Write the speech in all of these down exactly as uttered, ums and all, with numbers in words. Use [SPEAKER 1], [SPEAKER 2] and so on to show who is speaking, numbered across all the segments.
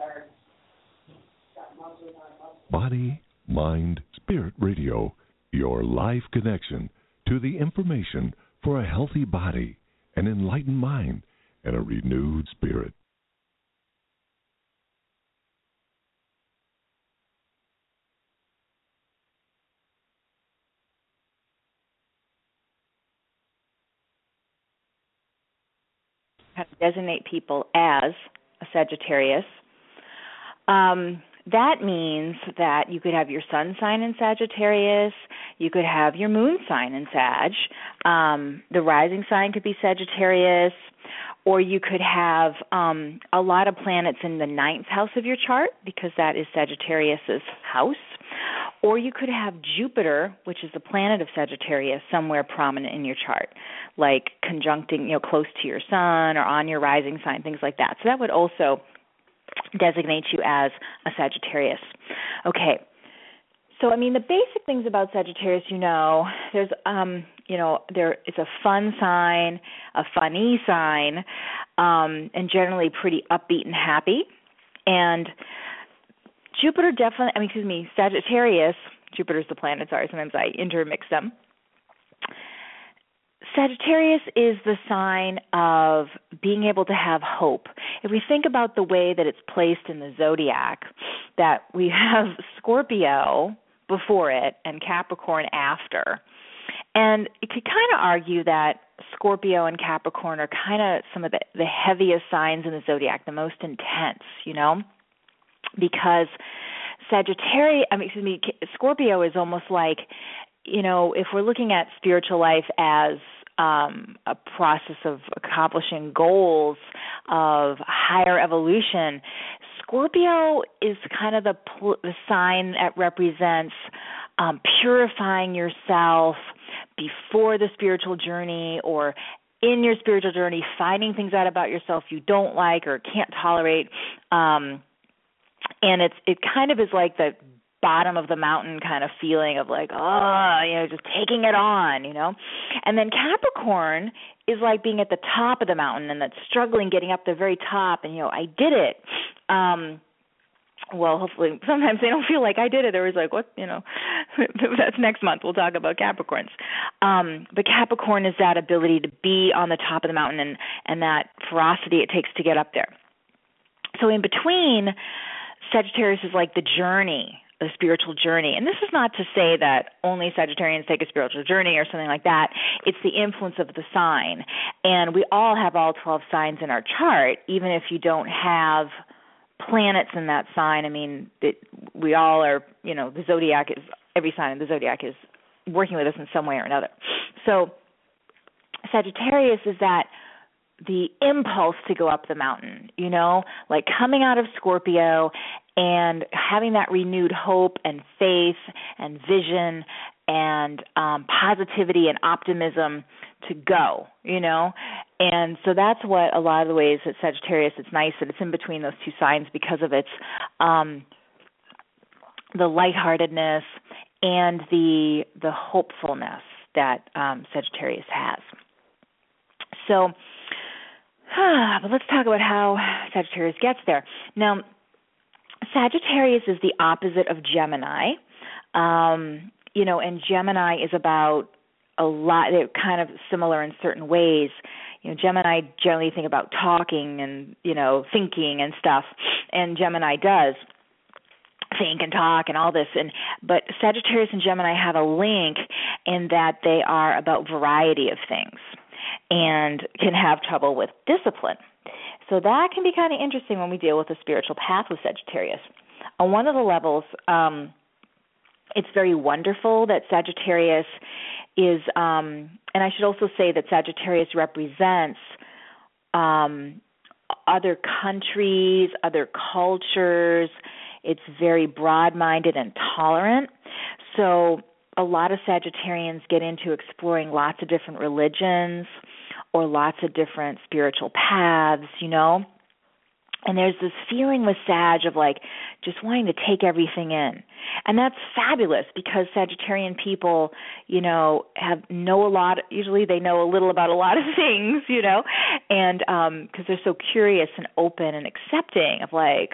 [SPEAKER 1] Body, Mind, Spirit Radio, your life connection to the information for a healthy body, an enlightened mind, and a renewed spirit.
[SPEAKER 2] Designate people as a Sagittarius. Um, that means that you could have your sun sign in Sagittarius, you could have your moon sign in Sag, um, the rising sign could be Sagittarius, or you could have um, a lot of planets in the ninth house of your chart because that is Sagittarius's house. Or you could have Jupiter, which is the planet of Sagittarius, somewhere prominent in your chart, like conjuncting, you know, close to your sun or on your rising sign, things like that. So that would also designate you as a Sagittarius. Okay. So, I mean, the basic things about Sagittarius, you know, there's, um, you know, there it's a fun sign, a funny sign, um, and generally pretty upbeat and happy. And Jupiter definitely, I mean, excuse me, Sagittarius, Jupiter's the planet, sorry, sometimes I intermix them. Sagittarius is the sign of being able to have hope. If we think about the way that it's placed in the zodiac, that we have Scorpio before it and Capricorn after. And you could kind of argue that Scorpio and Capricorn are kind of some of the, the heaviest signs in the zodiac, the most intense, you know, because Sagittarius, I mean, excuse me, Scorpio is almost like, you know, if we're looking at spiritual life as um, a process of accomplishing goals, of higher evolution, Scorpio is kind of the, the sign that represents um, purifying yourself before the spiritual journey, or in your spiritual journey, finding things out about yourself you don't like or can't tolerate. Um, and it's it kind of is like the bottom of the mountain kind of feeling of like, oh, you know, just taking it on, you know. And then Capricorn is like being at the top of the mountain and that's struggling getting up the very top and, you know, I did it. Um, well, hopefully sometimes they don't feel like I did it. They're always like, what, you know, that's next month. We'll talk about Capricorns. Um, but Capricorn is that ability to be on the top of the mountain and, and that ferocity it takes to get up there. So in between, Sagittarius is like the journey, the spiritual journey. And this is not to say that only Sagittarians take a spiritual journey or something like that. It's the influence of the sign. And we all have all twelve signs in our chart, even if you don't have planets in that sign. I mean, it, we all are, you know, the zodiac is, every sign in the zodiac is working with us in some way or another. So Sagittarius is that the impulse to go up the mountain, you know, like coming out of Scorpio and having that renewed hope and faith and vision and um, positivity and optimism to go, you know. And so that's what a lot of the ways that Sagittarius, it's nice that it's in between those two signs because of its um, the lightheartedness and the the hopefulness that um, Sagittarius has. So, but let's talk about how Sagittarius gets there. Now, Sagittarius is the opposite of Gemini, um, you know, and Gemini is about a lot, they're kind of similar in certain ways. You know, Gemini generally think about talking and, you know, thinking and stuff, and Gemini does think and talk and all this. And but Sagittarius and Gemini have a link in that they are about variety of things and can have trouble with discipline. So that can be kind of interesting when we deal with the spiritual path with Sagittarius. On one of the levels, um, it's very wonderful that Sagittarius is, um, and I should also say that Sagittarius represents um, other countries, other cultures. It's very broad-minded and tolerant. So a lot of Sagittarians get into exploring lots of different religions or lots of different spiritual paths, you know. And there's this feeling with Sag of like just wanting to take everything in. And that's fabulous because Sagittarian people, you know, have know a lot, usually they know a little about a lot of things, you know, and um, because they're so curious and open and accepting of like,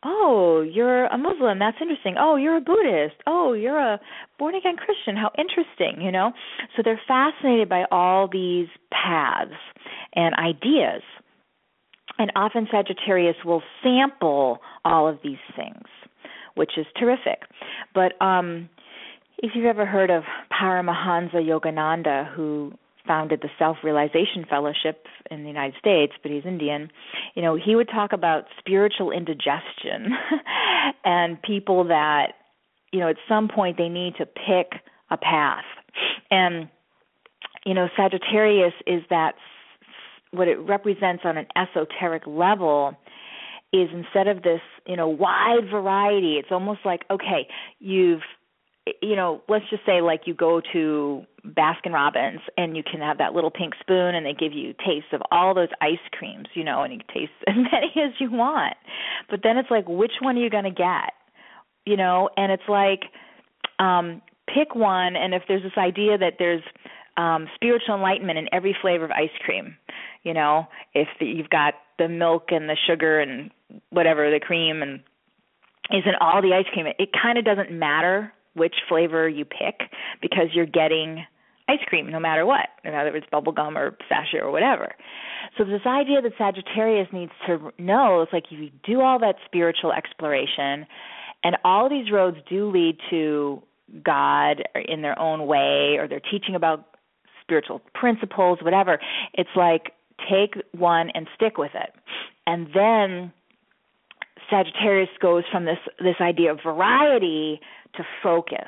[SPEAKER 2] Oh, you're a Muslim. That's interesting. Oh, you're a Buddhist. Oh, you're a born-again Christian. How interesting, you know? So they're fascinated by all these paths and ideas. And often Sagittarius will sample all of these things, which is terrific. But um, if you've ever heard of Paramahansa Yogananda, who founded the Self-Realization Fellowship in the United States, but he's Indian, you know, he would talk about spiritual indigestion and people that, you know, at some point they need to pick a path. And, you know, Sagittarius is that, what it represents on an esoteric level is instead of this, you know, wide variety, it's almost like, okay, you've, you know, let's just say like you go to Baskin Robbins and you can have that little pink spoon and they give you tastes of all those ice creams, you know, and you taste as many as you want. But then it's like, which one are you going to get? You know, and it's like, um, pick one, and if there's this idea that there's um, spiritual enlightenment in every flavor of ice cream, you know, if the, you've got the milk and the sugar and whatever, the cream, and isn't all the ice cream, it, it kind of doesn't matter which flavor you pick because you're getting ice cream no matter what, whether it's bubble gum or pistachio or whatever. So this idea that Sagittarius needs to know is like if you do all that spiritual exploration, and all these roads do lead to God in their own way, or they're teaching about spiritual principles, whatever, it's like take one and stick with it. And then Sagittarius goes from this, this idea of variety to focus.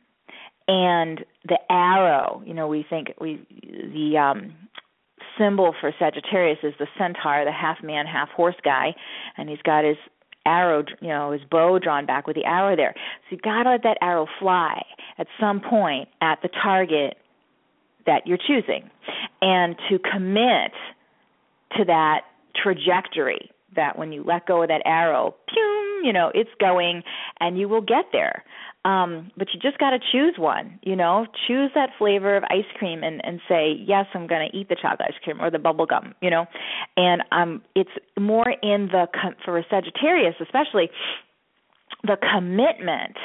[SPEAKER 2] And the arrow, you know, we think we the um, symbol for Sagittarius is the centaur, the half man, half horse guy, and he's got his arrow, you know, his bow drawn back with the arrow there. So you've got to let that arrow fly at some point at the target that you're choosing, and to commit to that trajectory that when you let go of that arrow, pew, you know, it's going and you will get there. Um, but you just got to choose one, you know, choose that flavor of ice cream and, and say, yes, I'm going to eat the chocolate ice cream or the bubble gum, you know. And um, it's more in the, for a Sagittarius especially, the commitment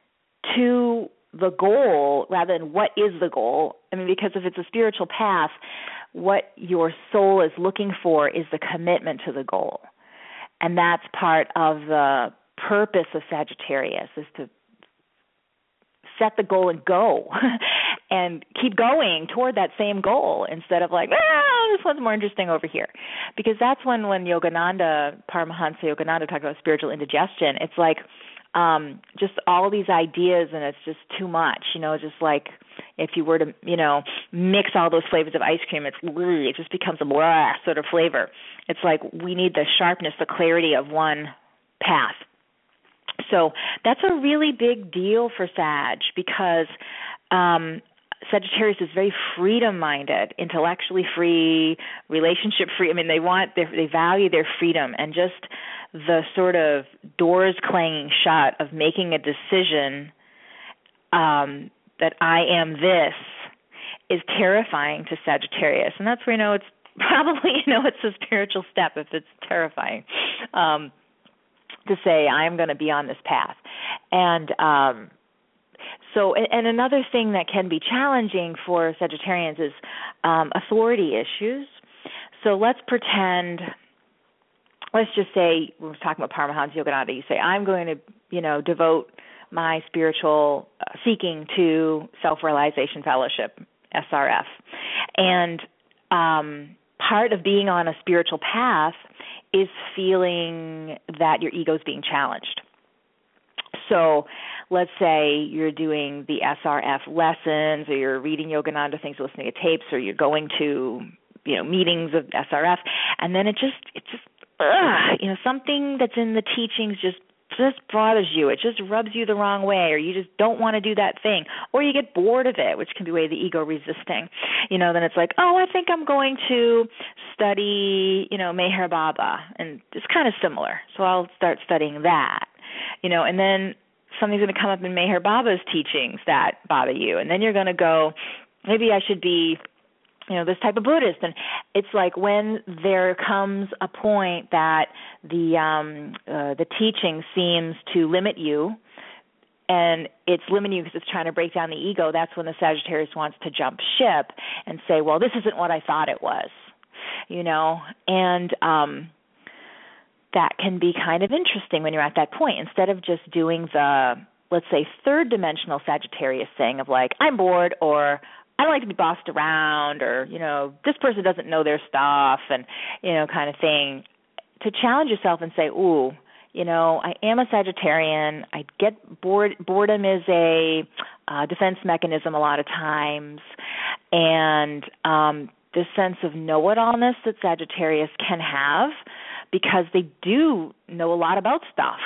[SPEAKER 2] to the goal rather than what is the goal. I mean, because if it's a spiritual path, what your soul is looking for is the commitment to the goal. And that's part of the purpose of Sagittarius, is to set the goal and go and keep going toward that same goal instead of like, ah, this one's more interesting over here. Because that's when, when Yogananda, Paramahansa Yogananda talked about spiritual indigestion, it's like um, just all these ideas and it's just too much, you know, just like if you were to, you know, mix all those flavors of ice cream, it's it just becomes a blah sort of flavor. It's like we need the sharpness, the clarity of one path. So that's a really big deal for Sag because um, Sagittarius is very freedom-minded, intellectually free, relationship free. I mean, they want their, they value their freedom, and just the sort of doors clanging shut of making a decision um, that I am this is terrifying to Sagittarius, and that's where you know it's probably you know it's a spiritual step if it's terrifying. Um, to say I'm going to be on this path. And um, so, and, and another thing that can be challenging for Sagittarians is um, authority issues. So let's pretend, let's just say, we're talking about Paramahansa Yogananda, you say, I'm going to, you know, devote my spiritual uh, seeking to Self-Realization Fellowship, S R F. And um, part of being on a spiritual path is feeling that your ego is being challenged. So let's say you're doing the S R F lessons, or you're reading Yogananda things, listening to tapes, or you're going to, you know, meetings of S R F, and then it just, it just, ugh, you know, something that's in the teachings just just bothers you. It just rubs you the wrong way, or you just don't want to do that thing, or you get bored of it, which can be way the ego resisting. You know, then it's like, oh, I think I'm going to study, you know, Meher Baba, and it's kind of similar, so I'll start studying that. You know, and then something's going to come up in Meher Baba's teachings that bother you, and then you're going to go, maybe I should be you know, this type of Buddhist. And it's like when there comes a point that the um, uh, the teaching seems to limit you, and it's limiting you because it's trying to break down the ego, that's when the Sagittarius wants to jump ship and say, well, this isn't what I thought it was, you know. And um, that can be kind of interesting when you're at that point. Instead of just doing the, let's say, third dimensional Sagittarius thing of like, I'm bored, or I don't like to be bossed around, or, you know, this person doesn't know their stuff, and, you know, kind of thing, to challenge yourself and say, ooh, you know, I am a Sagittarian. I get bored. Boredom is a uh, defense mechanism a lot of times, and um, this sense of know-it-allness that Sagittarius can have, because they do know a lot about stuff.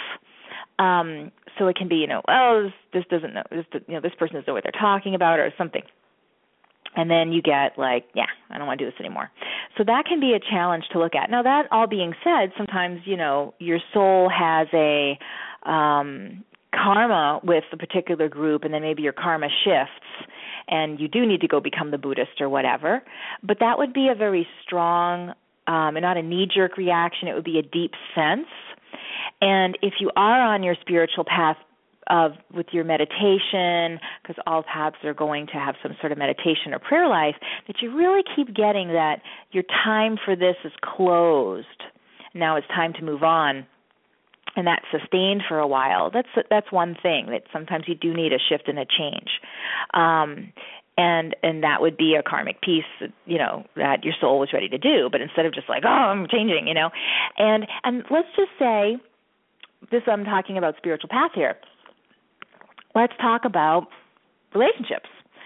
[SPEAKER 2] Um, so it can be, you know, oh, this, this doesn't know, this, you know, this person doesn't know what they're talking about, or something. And then you get like, yeah, I don't want to do this anymore. So that can be a challenge to look at. Now, that all being said, sometimes, you know, your soul has a um, karma with a particular group, and then maybe your karma shifts, and you do need to go become the Buddhist or whatever. But that would be a very strong, um, and not a knee-jerk reaction. It would be a deep sense. And if you are on your spiritual path, of with your meditation, because all paths are going to have some sort of meditation or prayer life, that you really keep getting that your time for this is closed. Now it's time to move on, and that's sustained for a while. That's that's one thing, that sometimes you do need a shift and a change. Um, and and that would be a karmic piece, you know, that your soul was ready to do. But instead of just like, oh, I'm changing, you know. And and let's just say, this I'm talking about spiritual path here. Let's talk about relationships,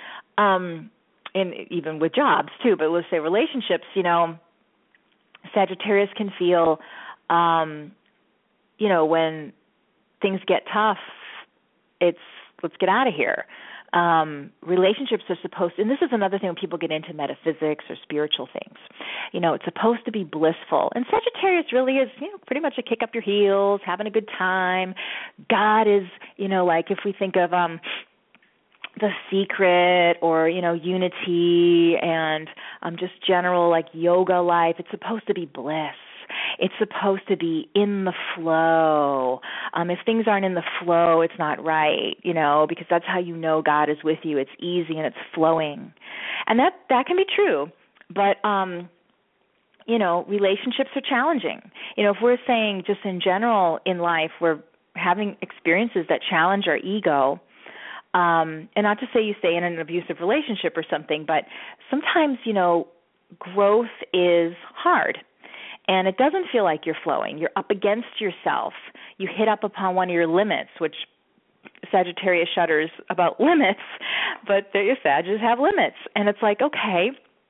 [SPEAKER 2] um, and even with jobs too. But let's say relationships. You know, Sagittarius can feel, um, you know, when things get tough, it's let's get out of here. Um, relationships are supposed to, and this is another thing when people get into metaphysics or spiritual things, you know, it's supposed to be blissful. And Sagittarius really is, you know, pretty much a kick up your heels, having a good time. God is, you know, like if we think of um, The Secret, or, you know, Unity, and um, just general like yoga life, it's supposed to be bliss. It's supposed to be in the flow. Um, if things aren't in the flow, it's not right, you know, because that's how you know God is with you. It's easy and it's flowing. And that, that can be true. But, um, you know, relationships are challenging. You know, if we're saying just in general in life, we're having experiences that challenge our ego, um, and not to say you stay in an abusive relationship or something, but sometimes, you know, growth is hard. And it doesn't feel like you're flowing. You're up against yourself. You hit up upon one of your limits, which Sagittarius shudders about limits, but the Sagittarius have limits. And it's like, okay,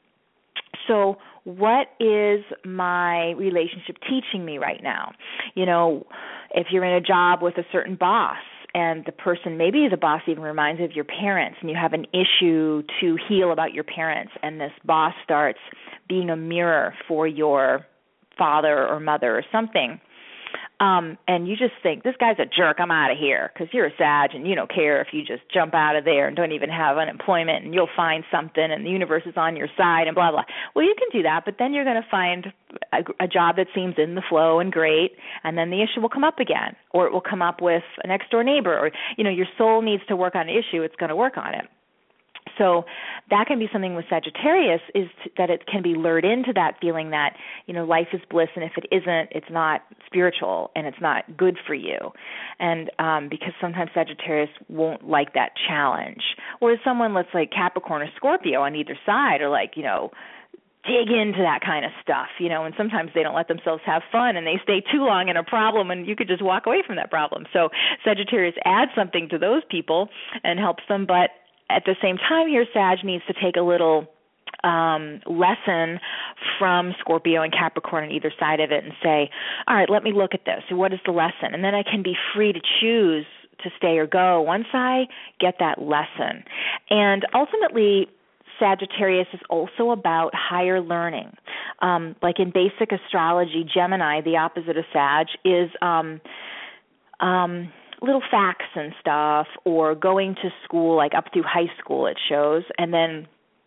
[SPEAKER 2] so what is my relationship teaching me right now? You know, if you're in a job with a certain boss, and the person, maybe the boss even reminds you of your parents, and you have an issue to heal about your parents, and this boss starts being a mirror for your father or mother or something, um, and you just think, this guy's a jerk, I'm out of here, because you're a Sag and you don't care if you just jump out of there and don't even have unemployment, and you'll find something and the universe is on your side and blah, blah. Well, you can do that, but then you're going to find a, a job that seems in the flow and great, and then the issue will come up again, or it will come up with a next door neighbor, or, you know, your soul needs to work on an issue, it's going to work on it. So that can be something with Sagittarius, is to, that it can be lured into that feeling that, you know, life is bliss, and if it isn't, it's not spiritual and it's not good for you. And um, because sometimes Sagittarius won't like that challenge. Whereas someone, let's like Capricorn or Scorpio on either side, are like, you know, dig into that kind of stuff, you know, and sometimes they don't let themselves have fun and they stay too long in a problem and you could just walk away from that problem. So Sagittarius adds something to those people and helps them, but at the same time here, Sag needs to take a little um, lesson from Scorpio and Capricorn on either side of it and say, all right, let me look at this. What is the lesson? And then I can be free to choose to stay or go once I get that lesson. And ultimately, Sagittarius is also about higher learning. Um, like in basic astrology, Gemini, the opposite of Sag, is um, um, little facts and stuff, or going to school, like up through high school it shows, and then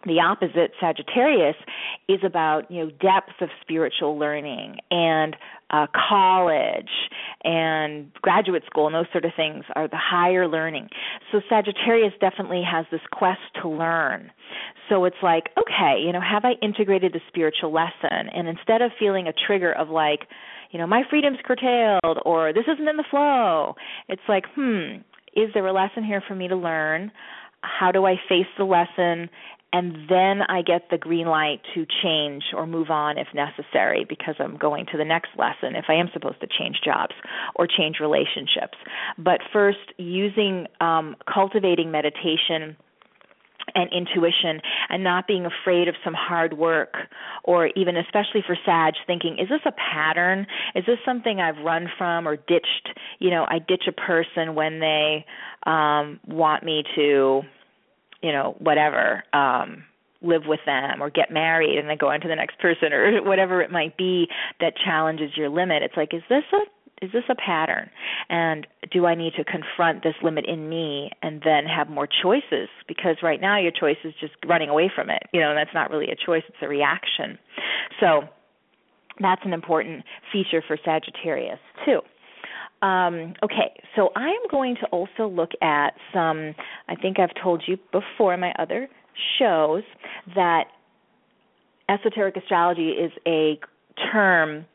[SPEAKER 2] The opposite, Sagittarius, is about, you know, depth of spiritual learning and uh, college and graduate school, and those sort of things are the higher learning. So Sagittarius definitely has this quest to learn. So it's like, okay, you know, have I integrated the spiritual lesson? And instead of feeling a trigger of like, you know, my freedom's curtailed or this isn't in the flow, it's like, hmm, is there a lesson here for me to learn? How do I face the lesson? And then I get the green light to change or move on if necessary, because I'm going to the next lesson if I am supposed to change jobs or change relationships. But first, using, um, cultivating meditation and intuition and not being afraid of some hard work, or even especially for Sag, thinking, is this a pattern? Is this something I've run from or ditched? You know, I ditch a person when they um, want me to, you know, whatever, um, live with them or get married, and then go on to the next person, or whatever it might be that challenges your limit. It's like, is this a is this a pattern? And do I need to confront this limit in me and then have more choices? Because right now your choice is just running away from it. You know, and that's not really a choice, it's a reaction. So that's an important feature for Sagittarius too. Um, okay, so I am going to also look at some, I think I've told you before in my other shows that esoteric astrology is a term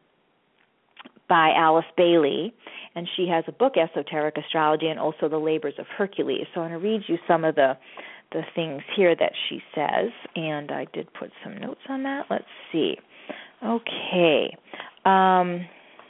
[SPEAKER 2] by Alice Bailey, and she has a book, Esoteric Astrology, and also The Labors of Hercules. So I'm going to read you some of the, the things here that she says, and I did put some notes on that. Let's see. Okay. Um...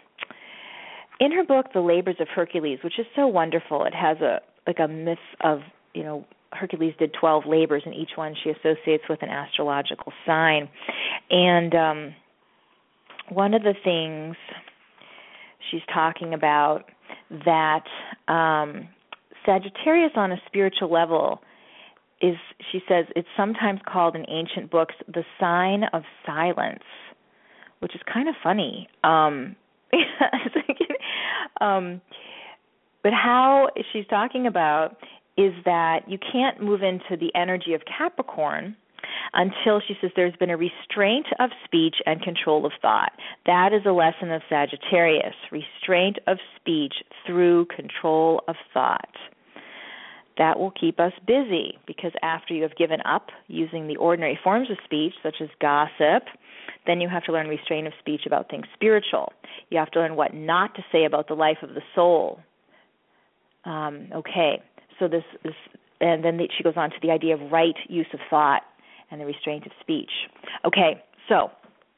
[SPEAKER 2] In her book, The Labors of Hercules, which is so wonderful, it has a like a myth of, you know, Hercules did twelve labors, and each one she associates with an astrological sign. And um, one of the things she's talking about that um, Sagittarius on a spiritual level is, she says, it's sometimes called in ancient books the sign of silence, which is kind of funny. Um um, but how she's talking about is that you can't move into the energy of Capricorn until, she says, there's been a restraint of speech and control of thought. That is a lesson of Sagittarius, restraint of speech through control of thought. That will keep us busy, because after you have given up using the ordinary forms of speech, such as gossip, then you have to learn restraint of speech about things spiritual. You have to learn what not to say about the life of the soul. Um, okay, so this, this, and then she goes on to the idea of right use of thought and the restraint of speech. Okay, so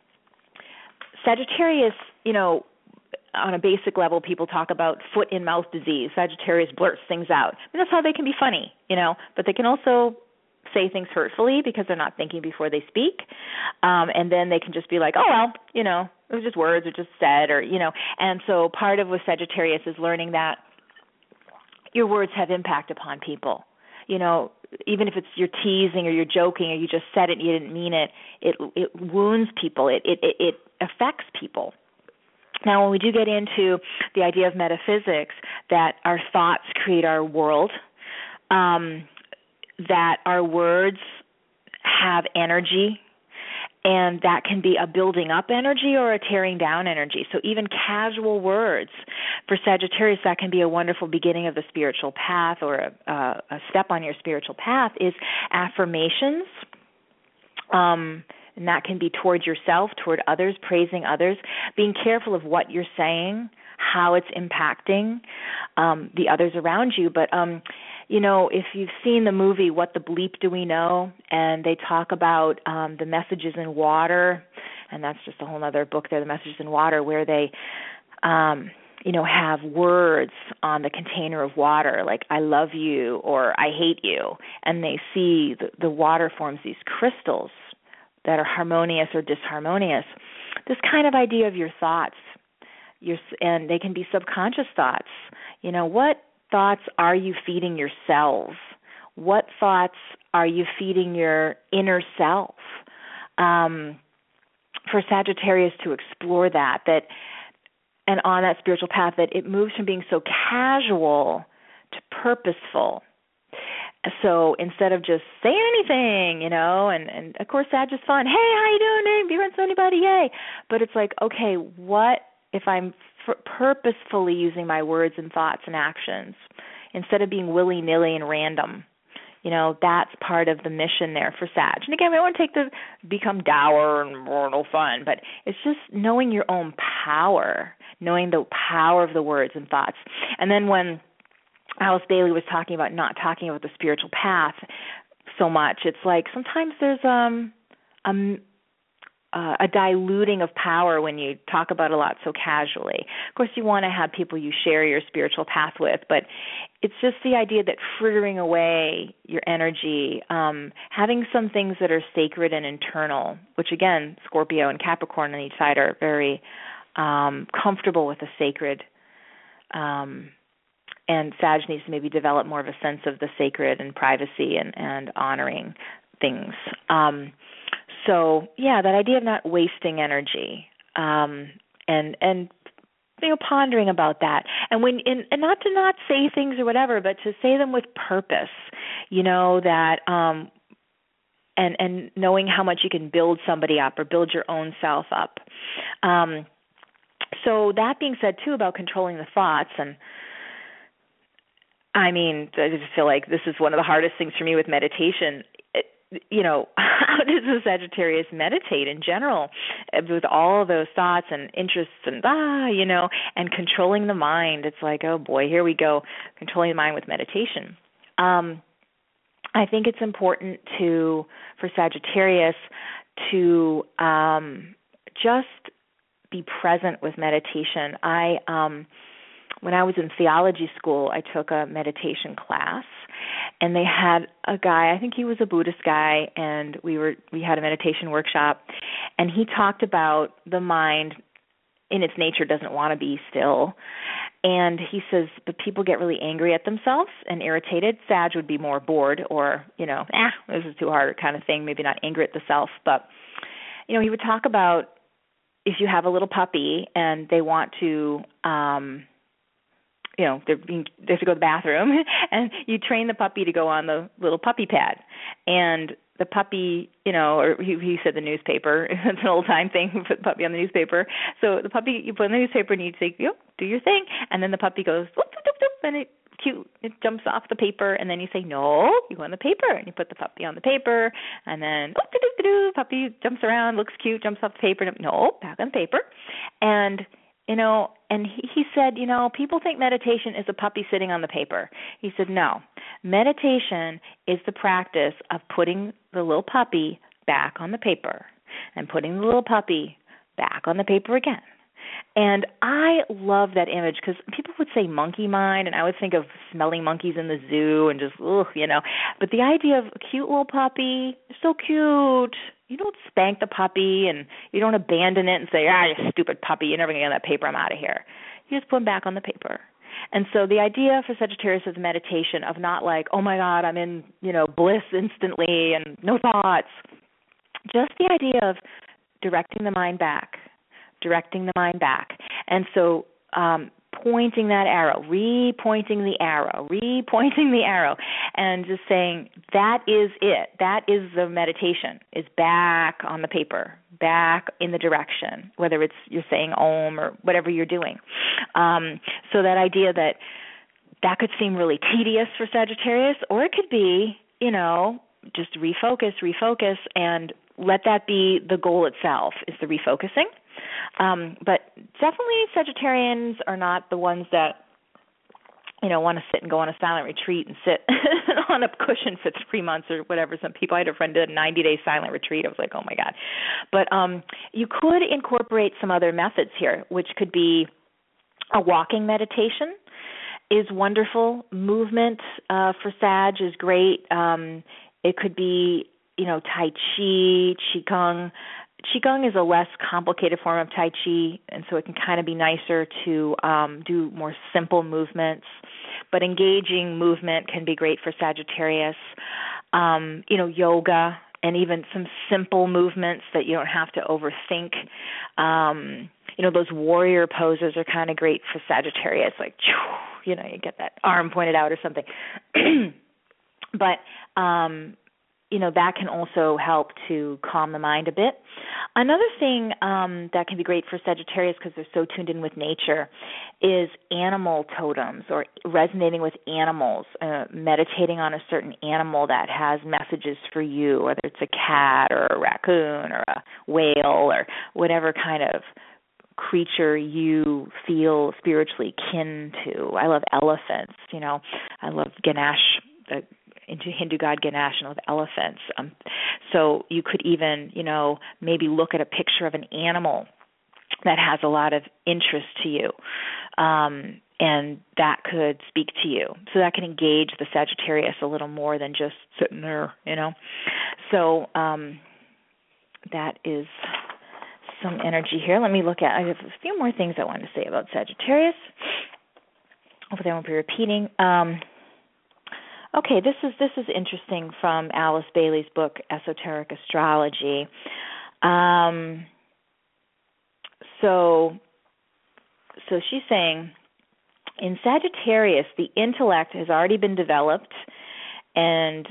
[SPEAKER 2] Sagittarius, you know, on a basic level, people talk about foot-in-mouth disease. Sagittarius blurts things out. I mean, that's how they can be funny, you know, but they can also say things hurtfully because they're not thinking before they speak. Um, and then they can just be like, oh, well, you know, it was just words or just said, or, you know. And so part of with Sagittarius is learning that your words have impact upon people. You know, even if it's you're teasing or you're joking or you just said it and you didn't mean it, it it wounds people. It it it affects people. Now, when we do get into the idea of metaphysics, that our thoughts create our world, um, that our words have energy, and that can be a building up energy or a tearing down energy. So even casual words, for Sagittarius, that can be a wonderful beginning of the spiritual path, or a, uh, a step on your spiritual path, is affirmations. Um, and that can be toward yourself, toward others, praising others, being careful of what you're saying, how it's impacting um, the others around you. But, um, you know, if you've seen the movie What the Bleep Do We Know, and they talk about um, the messages in water, and that's just a whole other book there, The Messages in Water, where they, um, you know, have words on the container of water, like I love you or I hate you, and they see the, the water forms these crystals that are harmonious or disharmonious. This kind of idea of your thoughts, your, and they can be subconscious thoughts. You know, what thoughts are you feeding yourself? What thoughts are you feeding your inner self? Um, for Sagittarius to explore that, that, and on that spiritual path, that it moves from being so casual to purposeful. So instead of just saying anything, you know, and, and of course Sag is fun. Hey, how you doing? Be friends with anybody? Yay. But it's like, okay, what if I'm f- purposefully using my words and thoughts and actions instead of being willy-nilly and random? You know, that's part of the mission there for Sag. And again, we don't want to take the become dour and mortal fun, but it's just knowing your own power, knowing the power of the words and thoughts. And then when Alice Bailey was talking about not talking about the spiritual path so much, it's like sometimes there's um, um uh, a diluting of power when you talk about it a lot so casually. Of course, you want to have people you share your spiritual path with, but it's just the idea that frittering away your energy, um, having some things that are sacred and internal, which again, Scorpio and Capricorn on each side are very um, comfortable with the sacred. Um, and Sag needs to maybe develop more of a sense of the sacred and privacy and, and honoring things. Um, so, yeah, that idea of not wasting energy um, and and you know, pondering about that, and when and, and not to not say things or whatever, but to say them with purpose. You know that, um, and and knowing how much you can build somebody up or build your own self up. Um, so that being said, too, about controlling the thoughts, and I mean, I just feel like this is one of the hardest things for me with meditation. It, you know, how does a Sagittarius meditate in general with all of those thoughts and interests and, ah, you know, and controlling the mind? It's like, oh, boy, here we go, controlling the mind with meditation. Um, I think it's important to, for Sagittarius to um, just be present with meditation. I, um, when I was in theology school, I took a meditation class, and they had a guy, I think he was a Buddhist guy, and we were we had a meditation workshop, and he talked about the mind in its nature doesn't want to be still. And he says, but people get really angry at themselves and irritated. Sag would be more bored or, you know, ah, this is too hard kind of thing, maybe not angry at the self. But, you know, he would talk about if you have a little puppy and they want to, um, you know, they're being, they have to go to the bathroom, and you train the puppy to go on the little puppy pad. And the puppy, you know, or he, he said the newspaper. It's an old-time thing, put the puppy on the newspaper. So the puppy, you put on the newspaper, and you say, you know, do your thing. And then the puppy goes, whoop, whoop, whoop, whoop, and it, cute, it jumps off the paper. And then you say, no, you go on the paper. And you put the puppy on the paper. And then, whoop, doo, doo, doo, puppy jumps around, looks cute, jumps off the paper. No, back on the paper. And You know, and he, he said, you know, people think meditation is a puppy sitting on the paper. He said, no, meditation is the practice of putting the little puppy back on the paper and putting the little puppy back on the paper again. And I love that image because people would say monkey mind, and I would think of smelling monkeys in the zoo and just, ugh, you know. But the idea of a cute little puppy, so cute. You don't spank the puppy, and you don't abandon it and say, ah, you stupid puppy, you're never going to get that paper, I'm out of here. You just put them back on the paper. And so the idea for Sagittarius is meditation of not like, oh, my God, I'm in, you know, bliss instantly and no thoughts. Just the idea of directing the mind back. directing the mind back. And so um, pointing that arrow, re-pointing the arrow, re-pointing the arrow, and just saying, that is it. That is the meditation, is back on the paper, back in the direction, whether it's you're saying Om or whatever you're doing. Um, so that idea that that could seem really tedious for Sagittarius, or it could be, you know, just refocus, refocus, and let that be the goal itself, is the refocusing. Um, but definitely Sagittarians are not the ones that, you know, want to sit and go on a silent retreat and sit on a cushion for three months or whatever. Some people, I had a friend did a ninety-day silent retreat. I was like, oh, my God. But um, you could incorporate some other methods here, which could be a walking meditation is wonderful. Movement uh, for Sag is great. Um, it could be, you know, Tai Chi, Qigong. Qigong is a less complicated form of Tai Chi, and so it can kind of be nicer to um, do more simple movements. But engaging movement can be great for Sagittarius. Um, you know, yoga and even some simple movements that you don't have to overthink. Um, you know, those warrior poses are kind of great for Sagittarius, like, you know, you get that arm pointed out or something. but um, you know, that can also help to calm the mind a bit. Another thing um, that can be great for Sagittarius, because they're so tuned in with nature, is animal totems or resonating with animals, uh, meditating on a certain animal that has messages for you, whether it's a cat or a raccoon or a whale or whatever kind of creature you feel spiritually kin to. I love elephants, you know. I love Ganesh, the into Hindu god Ganesh, and with elephants. Um, so you could even, you know, maybe look at a picture of an animal that has a lot of interest to you, um, and that could speak to you. So that can engage the Sagittarius a little more than just sitting there, you know. So um, that is some energy here. Let me look at, I have a few more things I wanted to say about Sagittarius. Hopefully I won't be repeating. Um, Okay, this is this is interesting from Alice Bailey's book, Esoteric Astrology. Um, so, so she's saying, in Sagittarius, the intellect has already been developed, and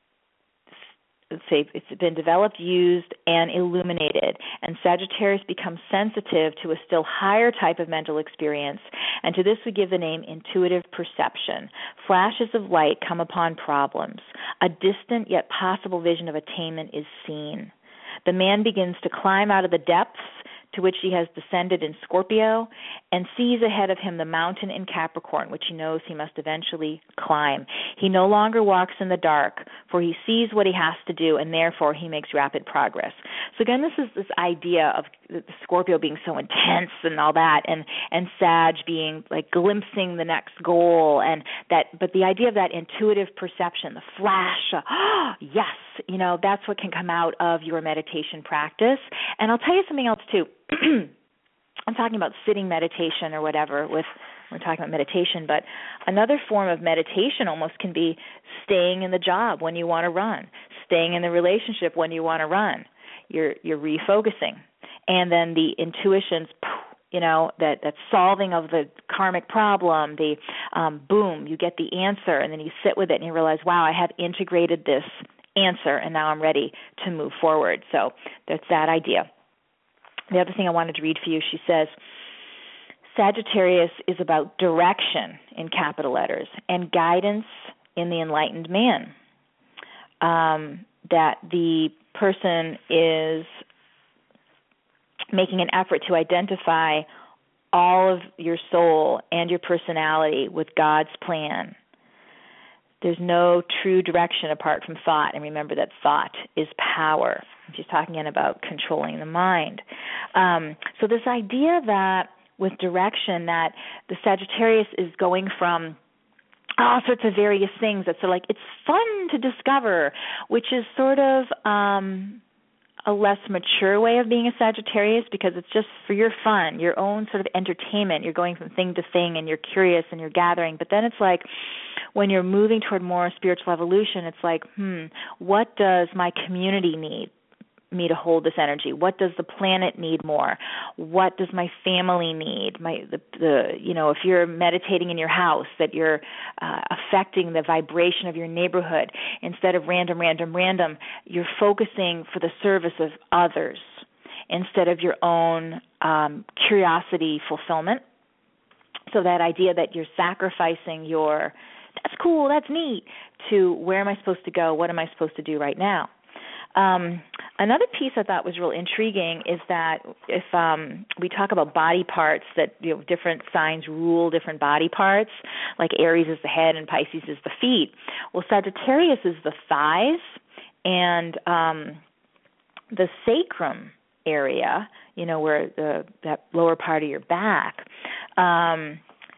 [SPEAKER 2] say it's been developed, used, and illuminated, and Sagittarius becomes sensitive to a still higher type of mental experience, and to this we give the name intuitive perception. Flashes of light come upon problems. A distant yet possible vision of attainment is seen. The man begins to climb out of the depths to which he has descended in Scorpio, and sees ahead of him the mountain in Capricorn, which he knows he must eventually climb. He no longer walks in the dark, for he sees what he has to do, and therefore he makes rapid progress. So again, this is this idea of the Scorpio being so intense and all that, and, and Sag being like glimpsing the next goal, and that. But the idea of that intuitive perception, the flash, uh, oh, yes, you know, that's what can come out of your meditation practice. And I'll tell you something else too. I'm talking about sitting meditation or whatever with we're talking about meditation, but another form of meditation almost can be staying in the job when you want to run, staying in the relationship when you want to run. You're you're refocusing. And then the intuitions, you know, that, that solving of the karmic problem, the um, boom, you get the answer, and then you sit with it and you realize, wow, I have integrated this answer, and now I'm ready to move forward. So that's that idea. The other thing I wanted to read for you, she says, Sagittarius is about direction in capital letters and guidance in the enlightened man. Um, that the person is making an effort to identify all of your soul and your personality with God's plan. There's no true direction apart from thought. And remember that thought is power. She's talking again about controlling the mind. Um, so this idea that with direction that the Sagittarius is going from all sorts of various things that's sort of like, it's fun to discover, which is sort of um, a less mature way of being a Sagittarius, because it's just for your fun, your own sort of entertainment. You're going from thing to thing and you're curious and you're gathering. But then it's like when you're moving toward more spiritual evolution, it's like, hmm, what does my community need me to hold this energy? What does the planet need more? What does my family need? My the, the you know, if you're meditating in your house, that you're uh, affecting the vibration of your neighborhood instead of random, random, random. You're focusing for the service of others instead of your own um, curiosity fulfillment. So that idea that you're sacrificing your, that's cool, that's neat, to where am I supposed to go? What am I supposed to do right now? Um, another piece I thought was real intriguing is that if um, we talk about body parts, that you know different signs rule different body parts, like Aries is the head and Pisces is the feet. Well, Sagittarius is the thighs and um, the sacrum area, you know, where the that lower part of your back, um,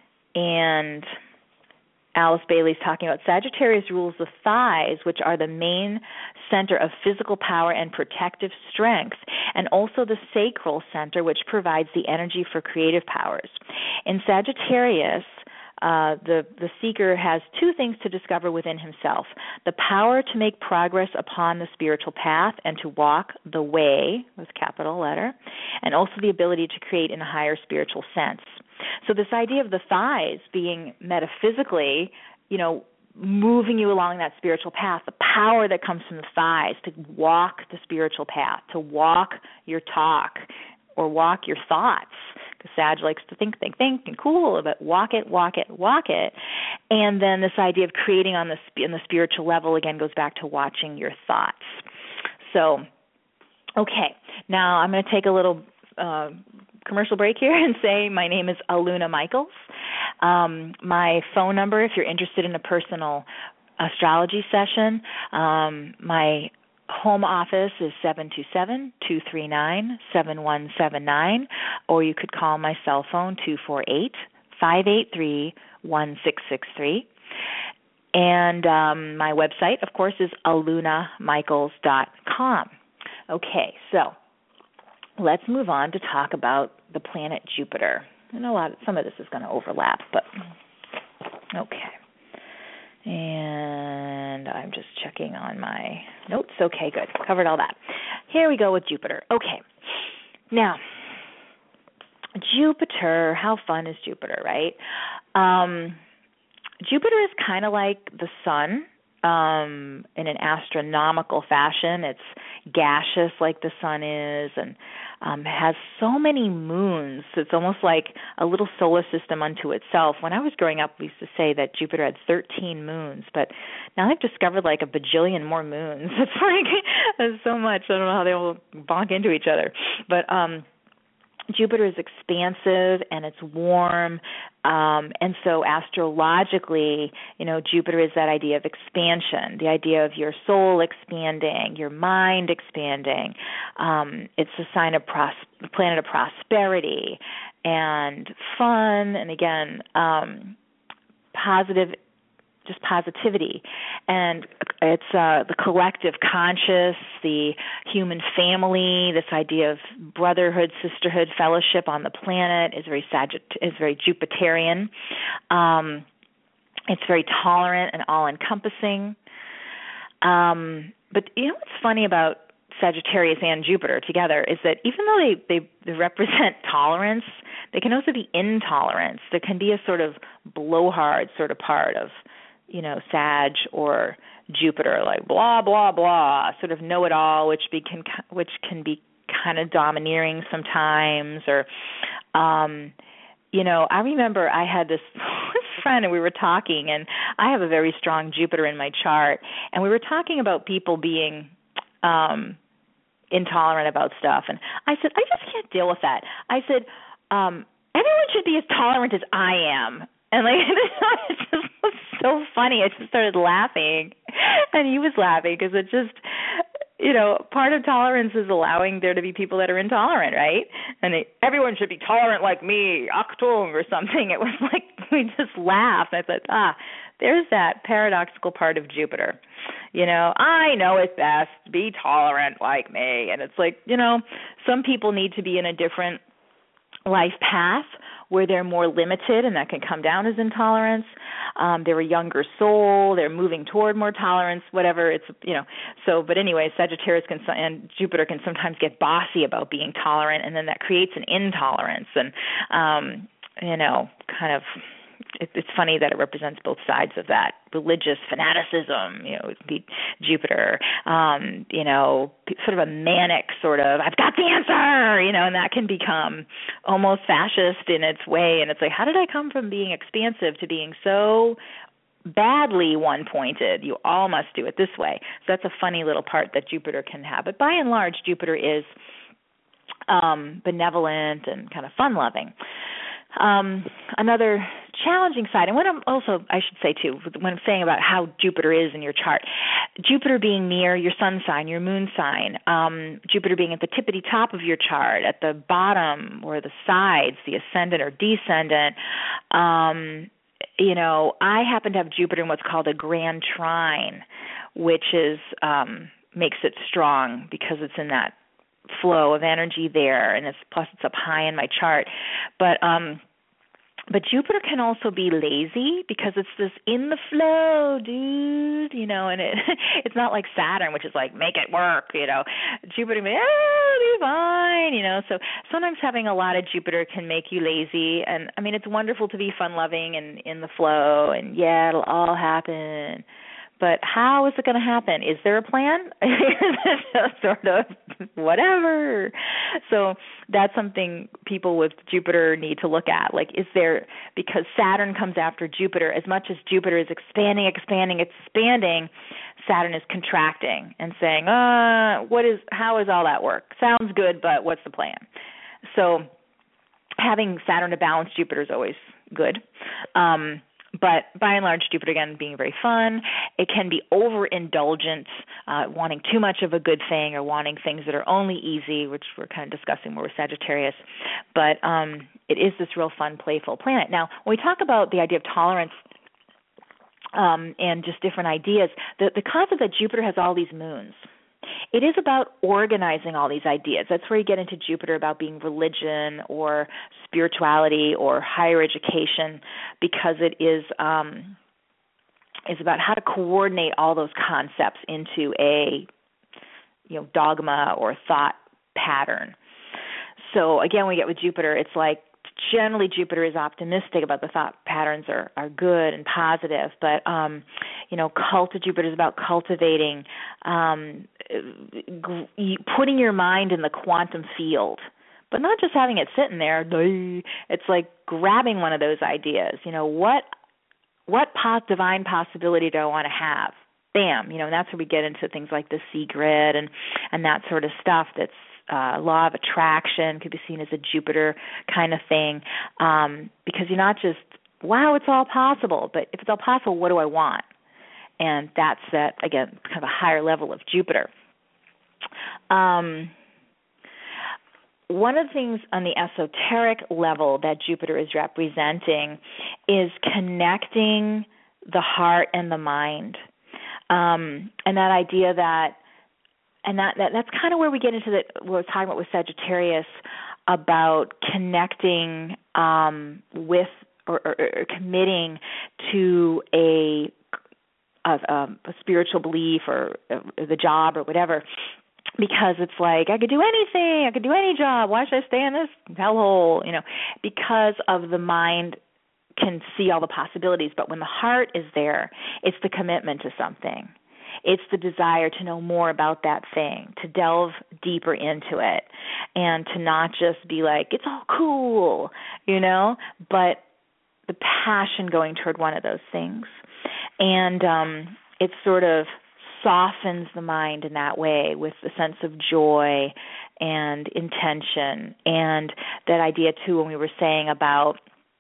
[SPEAKER 2] and Alice Bailey's talking about Sagittarius rules the thighs, which are the main center of physical power and protective strength, and also the sacral center, which provides the energy for creative powers. In Sagittarius, uh, the, the seeker has two things to discover within himself: the power to make progress upon the spiritual path and to walk the way, with capital letter, and also the ability to create in a higher spiritual sense. So this idea of the thighs being metaphysically, you know, moving you along that spiritual path, the power that comes from the thighs to walk the spiritual path, to walk your talk or walk your thoughts. Because Sag likes to think, think, think, and cool, but walk it, walk it, walk it. And then this idea of creating on the, on the spiritual level, again, goes back to watching your thoughts. So, okay, now I'm going to take a little uh, commercial break here and say my name is Aluna Michaels. Um, my phone number, if you're interested in a personal astrology session, um, my home office is seven two seven, two three nine, seven one seven nine, or you could call my cell phone two four eight, five eight three, one six six three. And um, my website, of course, is aluna michaels dot com. Okay, so let's move on to talk about the planet Jupiter. I know a lot, some of this is going to overlap, but okay. And I'm just checking on my notes. Okay, good. Covered all that. Here we go with Jupiter. Okay. Now, Jupiter, how fun is Jupiter, right? Um, Jupiter is kind of like the sun um, in an astronomical fashion. It's gaseous like the sun is, and um, has so many moons. It's almost like a little solar system unto itself. When I was growing up, we used to say that Jupiter had thirteen moons, but now I've discovered like a bajillion more moons. It's like there's so much. I don't know how they all bonk into each other. But um, Jupiter is expansive and it's warm, um, and so astrologically, you know, Jupiter is that idea of expansion, the idea of your soul expanding, your mind expanding. Um, it's a sign of pros- planet of prosperity and fun, and again, um, positive. Just positivity, and it's uh, the collective conscious, the human family. This idea of brotherhood, sisterhood, fellowship on the planet is very Sagitt- is very Jupiterian. Um, it's very tolerant and all-encompassing. Um, but you know what's funny about Sagittarius and Jupiter together is that even though they, they, they represent tolerance, they can also be intolerance. There can be a sort of blowhard sort of part of, you know, Sag or Jupiter, like blah, blah, blah, sort of know-it-all, which, be can, which can be kind of domineering sometimes. Or, um, you know, I remember I had this friend and we were talking, and I have a very strong Jupiter in my chart, and we were talking about people being um, intolerant about stuff. And I said, I just can't deal with that. I said, um, everyone should be as tolerant as I am. And like it just was so funny. I just started laughing, and he was laughing because it just, you know, part of tolerance is allowing there to be people that are intolerant, right? And they, everyone should be tolerant like me, Achtung or something. It was like we just laughed. I thought, ah, there's that paradoxical part of Jupiter. You know, I know it's best, be tolerant like me. And it's like, you know, some people need to be in a different life path where they're more limited, and that can come down as intolerance. Um, they're a younger soul. They're moving toward more tolerance, whatever. It's, you know, so, but anyway, Sagittarius can, and Jupiter can sometimes get bossy about being tolerant, and then that creates an intolerance. And, um, you know, kind of, it, it's funny that it represents both sides of that. Religious fanaticism, you know, would be Jupiter, um, you know, sort of a manic sort of, I've got the answer, you know, and that can become almost fascist in its way. And it's like, how did I come from being expansive to being so badly one-pointed? You all must do it this way. So that's a funny little part that Jupiter can have. But by and large, Jupiter is um, benevolent and kind of fun-loving. Um, another challenging side, and what I'm also, I should say too, when I'm saying about how Jupiter is in your chart, Jupiter being near your sun sign, your moon sign, um, Jupiter being at the tippity top of your chart, at the bottom or the sides, the ascendant or descendant, um, you know, I happen to have Jupiter in what's called a grand trine, which is um, makes it strong because it's in that flow of energy there, and it's plus it's up high in my chart. But um, But Jupiter can also be lazy because it's this in the flow, dude, you know, and it it's not like Saturn, which is like, make it work, you know. Jupiter, oh, it'll be fine, you know. So sometimes having a lot of Jupiter can make you lazy. And, I mean, it's wonderful to be fun-loving and in the flow, and, yeah, it'll all happen. But how is it going to happen? Is there a plan? Just sort of whatever. So that's something people with Jupiter need to look at. Like, is there, because Saturn comes after Jupiter, as much as Jupiter is expanding, expanding, expanding, Saturn is contracting and saying, uh, what is, how does all that work? Sounds good, but what's the plan? So having Saturn to balance Jupiter is always good. Um, But by and large, Jupiter, again, being very fun. It can be overindulgent, uh, wanting too much of a good thing or wanting things that are only easy, which we're kind of discussing more with Sagittarius. But um, it is this real fun, playful planet. Now, when we talk about the idea of tolerance um, and just different ideas, the, the concept that Jupiter has all these moons, it is about organizing all these ideas. That's where you get into Jupiter about being religion or spirituality or higher education, because it is um, is about how to coordinate all those concepts into a you know dogma or thought pattern. So again, when we get with Jupiter, it's like generally Jupiter is optimistic about the thought patterns are, are good and positive, but um, you know, cult of Jupiter is about cultivating, um, g- putting your mind in the quantum field, but not just having it sitting there. It's like grabbing one of those ideas. You know, what what pos- divine possibility do I want to have? Bam, you know, and that's where we get into things like the sea grid and and that sort of stuff. That's Uh, law of attraction could be seen as a Jupiter kind of thing, um, because you're not just, wow, it's all possible, but if it's all possible, what do I want? And that's that, again, kind of a higher level of Jupiter. Um, one of the things on the esoteric level that Jupiter is representing is connecting the heart and the mind, um, and that idea that And that, that that's kind of where we get into the, what I was talking about with Sagittarius, about connecting um, with or, or, or committing to a, a, a spiritual belief or, or the job or whatever, because it's like, I could do anything, I could do any job, why should I stay in this hellhole, you know, because of the mind can see all the possibilities, but when the heart is there, it's the commitment to something. It's the desire to know more about that thing, to delve deeper into it, and to not just be like, it's all cool, you know, but the passion going toward one of those things. And um, it sort of softens the mind in that way with the sense of joy and intention. And that idea, too, when we were saying about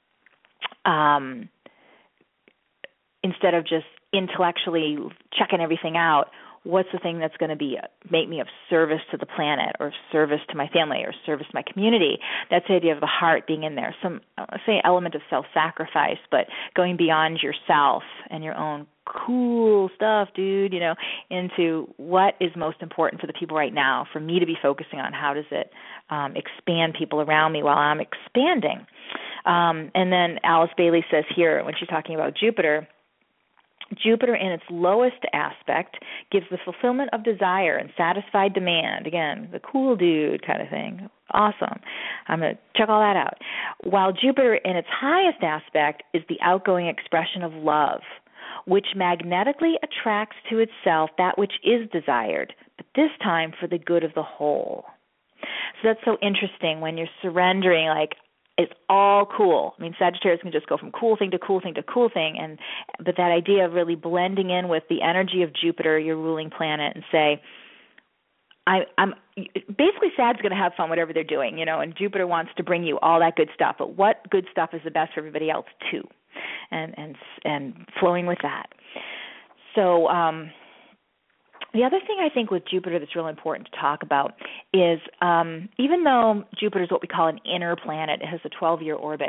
[SPEAKER 2] um, instead of just intellectually checking everything out, what's the thing that's going to be make me of service to the planet or service to my family or service to my community? That's the idea of the heart being in there. Some, I say, element of self-sacrifice, but going beyond yourself and your own cool stuff, dude, you know, into what is most important for the people right now, for me to be focusing on. How does it um, expand people around me while I'm expanding? Um, and then Alice Bailey says here, when she's talking about Jupiter, Jupiter in its lowest aspect gives the fulfillment of desire and satisfied demand. Again, the cool dude kind of thing. Awesome. I'm going to check all that out. While Jupiter in its highest aspect is the outgoing expression of love, which magnetically attracts to itself that which is desired, but this time for the good of the whole. So that's so interesting when you're surrendering, like, it's all cool. I mean, Sagittarius can just go from cool thing to cool thing to cool thing, and but that idea of really blending in with the energy of Jupiter, your ruling planet, and say, I, I'm basically Sag's going to have fun whatever they're doing, you know, and Jupiter wants to bring you all that good stuff, but what good stuff is the best for everybody else too, and and and flowing with that. So um, the other thing I think with Jupiter that's really important to talk about is um, even though Jupiter is what we call an inner planet, it has a twelve-year orbit,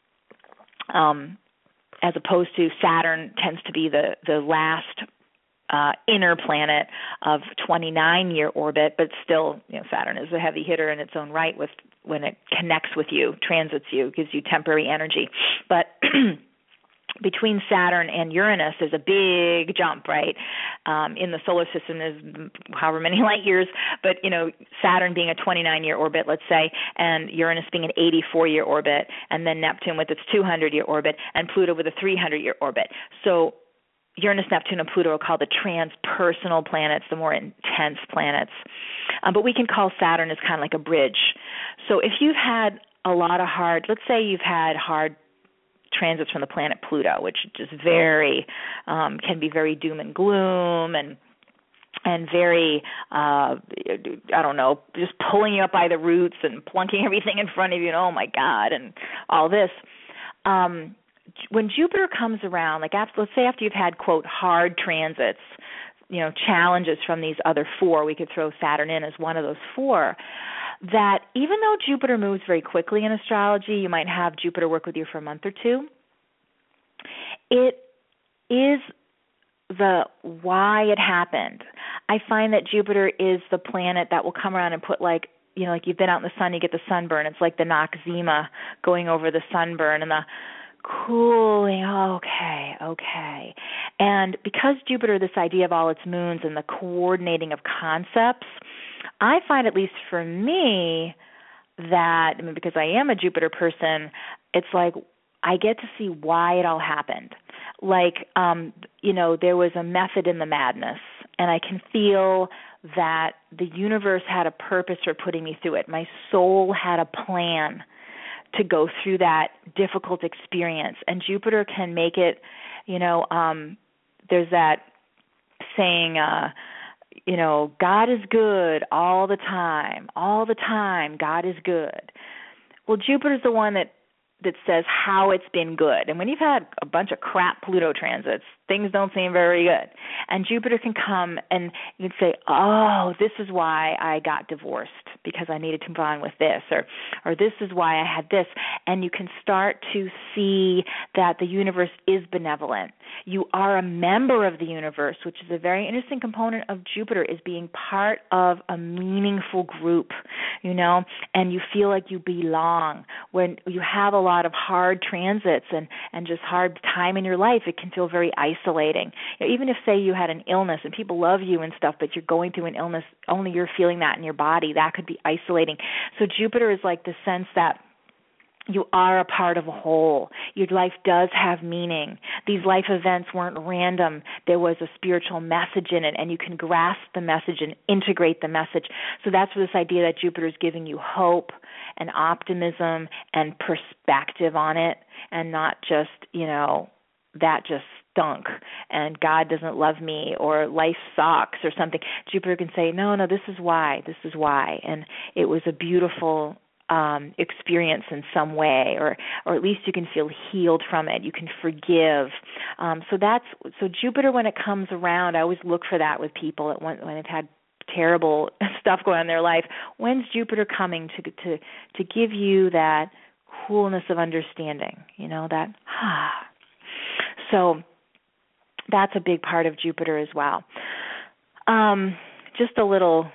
[SPEAKER 2] um, as opposed to Saturn tends to be the, the last uh, inner planet of twenty-nine-year orbit, but still, you know, Saturn is a heavy hitter in its own right with when it connects with you, transits you, gives you temporary energy. But between Saturn and Uranus, there's a big jump, right? Um, in the solar system, there's however many light years, but, you know, Saturn being a twenty-nine-year orbit, let's say, and Uranus being an eighty-four-year orbit, and then Neptune with its two hundred-year orbit, and Pluto with a three hundred-year orbit. So Uranus, Neptune, and Pluto are called the transpersonal planets, the more intense planets. Um, but we can call Saturn as kind of like a bridge. So if you've had a lot of hard, let's say you've had hard transits from the planet Pluto, which is very, um, can be very doom and gloom and and very, uh, I don't know, just pulling you up by the roots and plunking everything in front of you, and oh my God, and all this. Um, when Jupiter comes around, like after, let's say after you've had, quote, hard transits, you know, challenges from these other four, we could throw Saturn in as one of those four, that even though Jupiter moves very quickly in astrology, you might have Jupiter work with you for a month or two, it is the why it happened. I find that Jupiter is the planet that will come around and put, like, you know, like you've been out in the sun, you get the sunburn. It's like the Noxzema going over the sunburn and the cooling, okay, okay. And because Jupiter, this idea of all its moons and the coordinating of concepts, I find, at least for me, that, I mean, because I am a Jupiter person, it's like I get to see why it all happened. Like, um, you know, there was a method in the madness, and I can feel that the universe had a purpose for putting me through it. My soul had a plan to go through that difficult experience. And Jupiter can make it, you know, um, there's that saying, uh, you know, God is good all the time. All the time, God is good. Well, Jupiter's the one that that says how it's been good. And when you've had a bunch of crap Pluto transits, things don't seem very good. And Jupiter can come and you can say, oh, this is why I got divorced, because I needed to move on with this, or or this is why I had this. And you can start to see that the universe is benevolent. You are a member of the universe, which is a very interesting component of Jupiter, is being part of a meaningful group, you know, and you feel like you belong. When you have a lot of hard transits and, and just hard time in your life, it can feel very isolating. You know, even if, say, you had an illness and people love you and stuff, but you're going through an illness, only you're feeling that in your body, that could be isolating. So Jupiter is like the sense that you are a part of a whole. Your life does have meaning. These life events weren't random. There was a spiritual message in it, and you can grasp the message and integrate the message. So that's where this idea that Jupiter is giving you hope and optimism and perspective on it, and not just, you know, that just stunk and God doesn't love me or life sucks or something. Jupiter can say, no, no, this is why, this is why. And it was a beautiful um, experience in some way, or or at least you can feel healed from it. You can forgive. Um, so that's so Jupiter, when it comes around, I always look for that with people when, when they've had terrible stuff going on in their life. When's Jupiter coming to to to give you that coolness of understanding? You know, that ah. So that's a big part of Jupiter as well. Um, just a little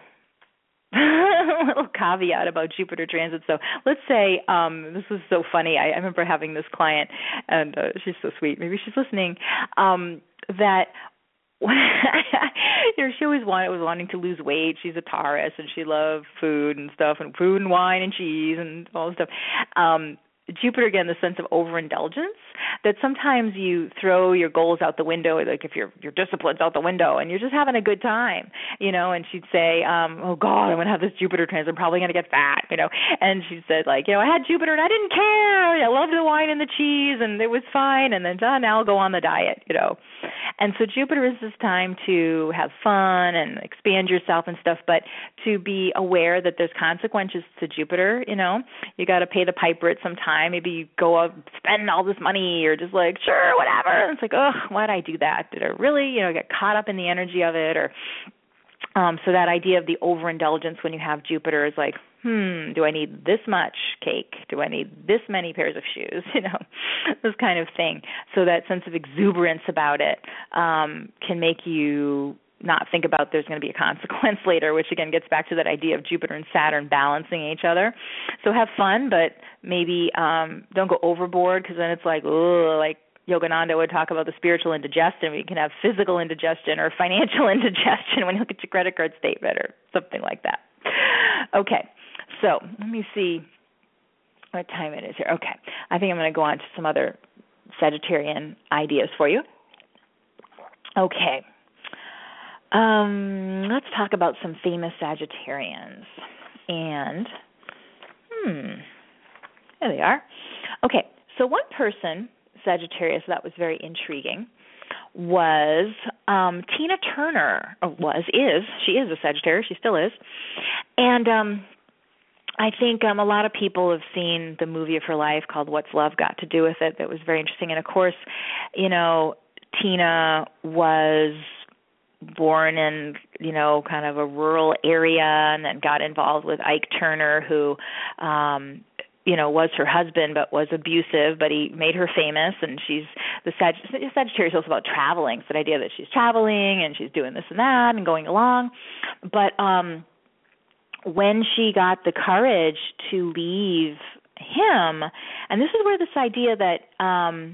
[SPEAKER 2] little caveat about Jupiter transit. So let's say, um, this was so funny. I, I remember having this client, and uh, she's so sweet. Maybe she's listening. Um, that you know, she always wanted was wanting to lose weight. She's a Taurus, and she loved food and stuff, and food and wine and cheese and all this stuff. Um, Jupiter, again, the sense of overindulgence, that sometimes you throw your goals out the window, like if your your discipline's out the window and you're just having a good time, you know, and she'd say, um, oh, God, I'm going to have this Jupiter transit. I'm probably going to get fat, you know, and she said, like, you know, I had Jupiter and I didn't care. I loved the wine and the cheese and it was fine, and then oh, now I'll go on the diet, you know. And so Jupiter is this time to have fun and expand yourself and stuff, but to be aware that there's consequences to Jupiter, you know. You got to pay the piper at some time. Maybe you go out and spend all this money, or just like, sure, whatever. And it's like, oh, why'd I do that? Did I really, you know, get caught up in the energy of it? Or um, so that idea of the overindulgence when you have Jupiter is like, hmm, do I need this much cake? Do I need this many pairs of shoes? You know, this kind of thing. So that sense of exuberance about it um, can make you not think about there's going to be a consequence later, which again gets back to that idea of Jupiter and Saturn balancing each other. So have fun, but maybe um, don't go overboard, because then it's like, oh, like Yogananda would talk about the spiritual indigestion. You can have physical indigestion or financial indigestion when you look at your credit card statement or something like that. Okay, so let me see what time it is here. Okay, I think I'm going to go on to some other Sagittarian ideas for you. Okay. Um, let's talk about some famous Sagittarians. And, hmm, there they are. Okay, so one person, Sagittarius, that was very intriguing, was um, Tina Turner, or was, is, she is a Sagittarius, she still is. And um, I think um, a lot of people have seen the movie of her life called What's Love Got to Do with It? That was very interesting. And, of course, you know, Tina was born in, you know, kind of a rural area, and then got involved with Ike Turner, who, um, you know, was her husband but was abusive, but he made her famous. And she's the Sag- Sagittarius is also about traveling. It's that idea that she's traveling and she's doing this and that and going along. But um, when she got the courage to leave him, and this is where this idea that um,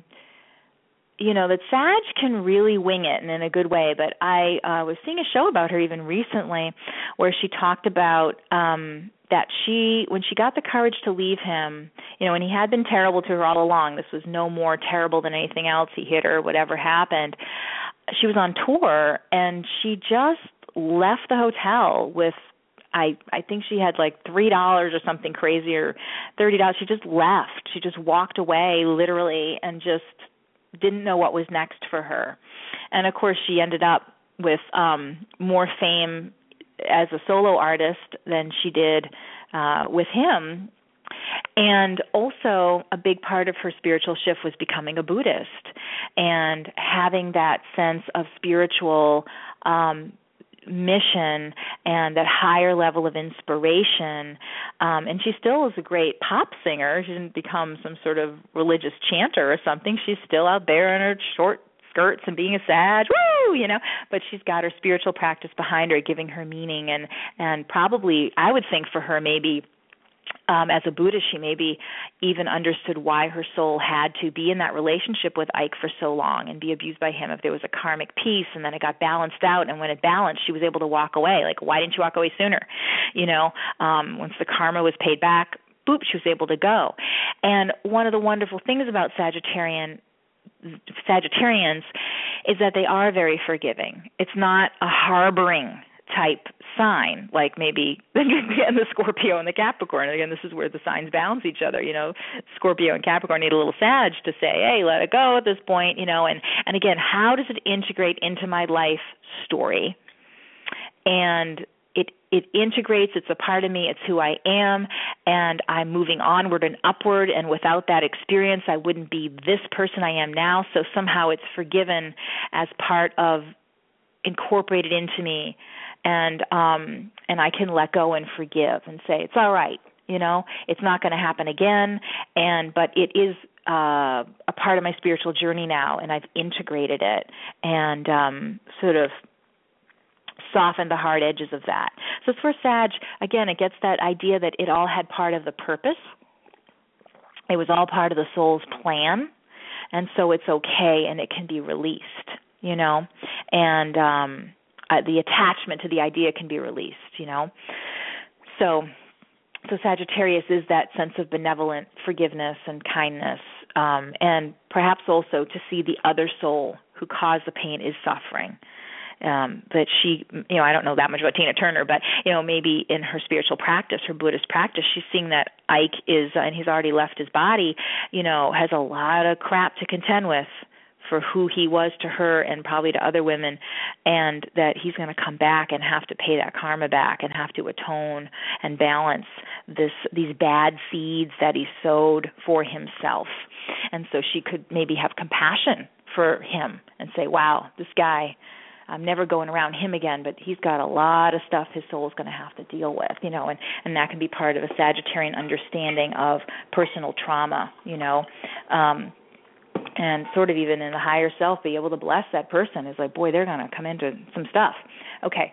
[SPEAKER 2] you know, that Sag can really wing it, and in a good way. But I uh, was seeing a show about her even recently where she talked about um, that she, when she got the courage to leave him, you know, and he had been terrible to her all along. This was no more terrible than anything else. He hit her, whatever happened. She was on tour, and she just left the hotel with, I I think she had like three dollars or something crazy, or thirty dollars. She just left. She just walked away, literally, and just didn't know what was next for her. And of course she ended up with um more fame as a solo artist than she did uh with him. And also a big part of her spiritual shift was becoming a Buddhist and having that sense of spiritual um mission and that higher level of inspiration. Um, and she still is a great pop singer. She didn't become some sort of religious chanter or something. She's still out there in her short skirts and being a Sag, woo, you know, but she's got her spiritual practice behind her, giving her meaning. And, and probably, I would think for her, maybe Um, as a Buddhist, she maybe even understood why her soul had to be in that relationship with Ike for so long and be abused by him if there was a karmic piece, and then it got balanced out, and when it balanced, she was able to walk away. Like, why didn't you walk away sooner? You know, um, once the karma was paid back, boop, she was able to go. And one of the wonderful things about Sagittarian Sagittarians is that they are very forgiving. It's not a harboring type sign, like maybe again the Scorpio and the Capricorn. Again, this is where the signs balance each other. You know, Scorpio and Capricorn need a little Sag to say, hey, let it go at this point, you know, and, and again, how does it integrate into my life story? And it it integrates, it's a part of me, it's who I am, and I'm moving onward and upward, and without that experience, I wouldn't be this person I am now. So somehow it's forgiven as part of, incorporated into me. And um, and I can let go and forgive and say, it's all right, you know, it's not going to happen again. And but it is uh, a part of my spiritual journey now, and I've integrated it and um, sort of softened the hard edges of that. So for Sag, again, it gets that idea that it all had part of the purpose. It was all part of the soul's plan, and so it's okay, and it can be released, you know, and um Uh, the attachment to the idea can be released, you know. So so Sagittarius is that sense of benevolent forgiveness and kindness, um, and perhaps also to see the other soul who caused the pain is suffering. Um, that she, you know, I don't know that much about Tina Turner, but, you know, maybe in her spiritual practice, her Buddhist practice, she's seeing that Ike is, uh, and he's already left his body, you know, has a lot of crap to contend with for who he was to her and probably to other women, and that he's going to come back and have to pay that karma back and have to atone and balance this these bad seeds that he sowed for himself. And so she could maybe have compassion for him and say, wow, this guy, I'm never going around him again, but he's got a lot of stuff his soul's going to have to deal with, you know, and, and that can be part of a Sagittarian understanding of personal trauma, you know, um, and sort of even in the higher self, be able to bless that person is like, boy, they're going to come into some stuff. Okay.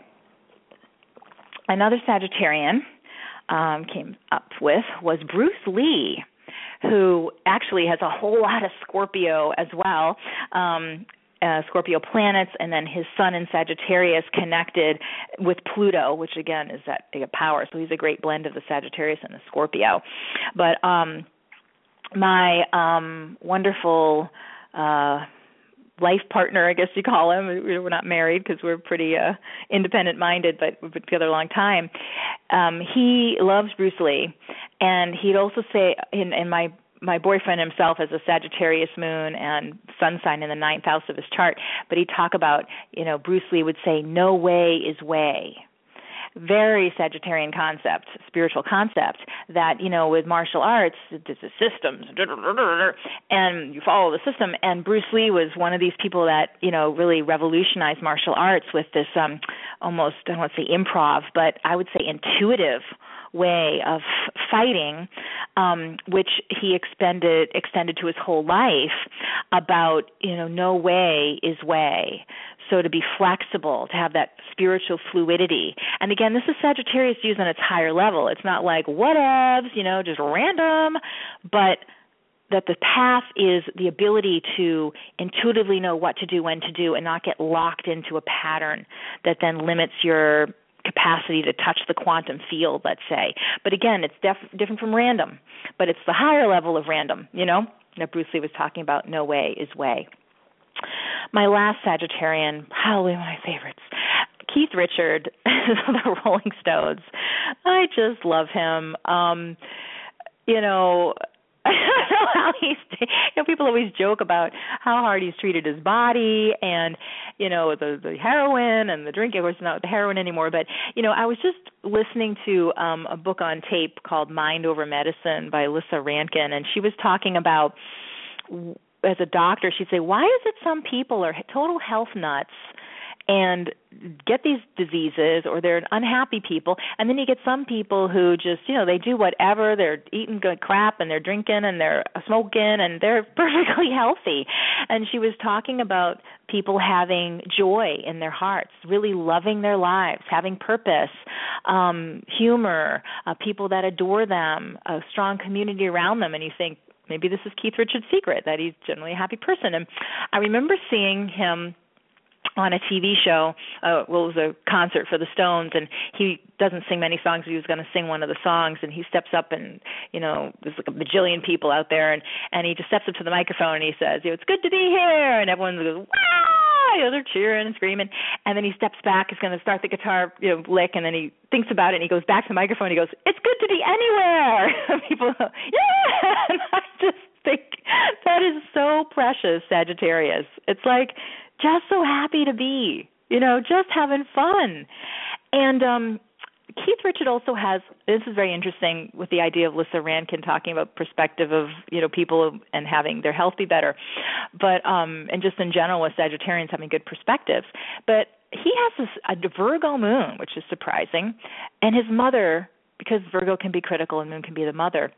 [SPEAKER 2] Another Sagittarian um, came up with was Bruce Lee, who actually has a whole lot of Scorpio as well, um, uh, Scorpio planets, and then his sun in Sagittarius connected with Pluto, which again is that big power. So he's a great blend of the Sagittarius and the Scorpio. But um, my um, wonderful uh, life partner, I guess you call him, we're not married because we're pretty uh, independent-minded, but we've been together a long time. Um, he loves Bruce Lee, and he'd also say, in, in my my boyfriend himself has a Sagittarius moon and sun sign in the ninth house of his chart, but he'd talk about, you know, Bruce Lee would say, no way is way. Very Sagittarian concept, spiritual concept, that, you know, with martial arts, there's a systems, and you follow the system. And Bruce Lee was one of these people that, you know, really revolutionized martial arts with this um, almost, I don't want to say improv, but I would say intuitive way of fighting, um, which he expended, extended to his whole life about, you know, no way is way. So to be flexible, to have that spiritual fluidity. And again, this is Sagittarius used on its higher level. It's not like whatevs, you know, just random, but that the path is the ability to intuitively know what to do, when to do, and not get locked into a pattern that then limits your capacity to touch the quantum field, let's say. But again, it's def- different from random, but it's the higher level of random, you know, that Bruce Lee was talking about, no way is way. My last Sagittarian, probably my favorites, Keith Richards, the Rolling Stones. I just love him. Um, you know, I don't know how he's, you know, people always joke about how hard he's treated his body and, you know, the, the heroin and the drinking. Of course, not the heroin anymore, but, you know, I was just listening to um, a book on tape called Mind Over Medicine by Lissa Rankin, and she was talking about, as a doctor, she'd say, why is it some people are total health nuts and get these diseases, or they're unhappy people, and then you get some people who just, you know, they do whatever, they're eating good crap and they're drinking and they're smoking and they're perfectly healthy. And she was talking about people having joy in their hearts, really loving their lives, having purpose, um, humor, uh, people that adore them, a strong community around them, and you think, maybe this is Keith Richards' secret, that he's generally a happy person. And I remember seeing him on a T V show, uh, well, it was a concert for the Stones, and he doesn't sing many songs, but he was going to sing one of the songs, and he steps up and, you know, there's like a bajillion people out there, and, and he just steps up to the microphone and he says, you know, it's good to be here, and everyone goes, wow, you know, they're cheering and screaming, and then he steps back, he's going to start the guitar, you know, lick, and then he thinks about it, and he goes back to the microphone, and he goes, it's good to be anywhere. People go, yeah, and I just think that is so precious, Sagittarius. It's like, just so happy to be, you know, just having fun. And um, Keith Richards also has, this is very interesting with the idea of Lissa Rankin talking about perspective of, you know, people and having their health be better, but um, and just in general with Sagittarians having good perspectives. But he has this, a Virgo moon, which is surprising, and his mother, because Virgo can be critical and moon can be the mother,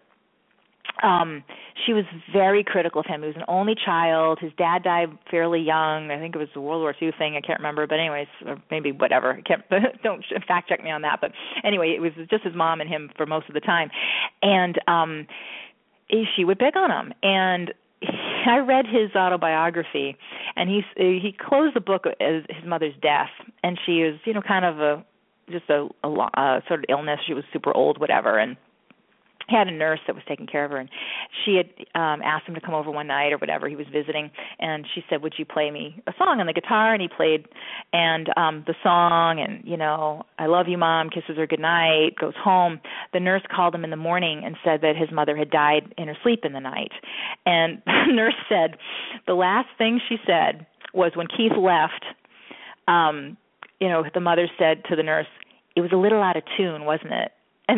[SPEAKER 2] Um, she was very critical of him. He was an only child. His dad died fairly young. I think it was the World War Two thing. I can't remember, but anyways, or maybe whatever. I can't, don't fact check me on that. But anyway, it was just his mom and him for most of the time, and um, she would pick on him. And I read his autobiography, and he he closed the book as his mother's death, and she was, you know, kind of a just a, a, a sort of illness. She was super old, whatever, and he had a nurse that was taking care of her, and she had um, asked him to come over one night or whatever. He was visiting, and she said, would you play me a song on the guitar? And he played and um, the song, and, you know, I love you, Mom, kisses her goodnight, goes home. The nurse called him in the morning and said that his mother had died in her sleep in the night. And the nurse said the last thing she said was when Keith left, um, you know, the mother said to the nurse, it was a little out of tune, wasn't it? And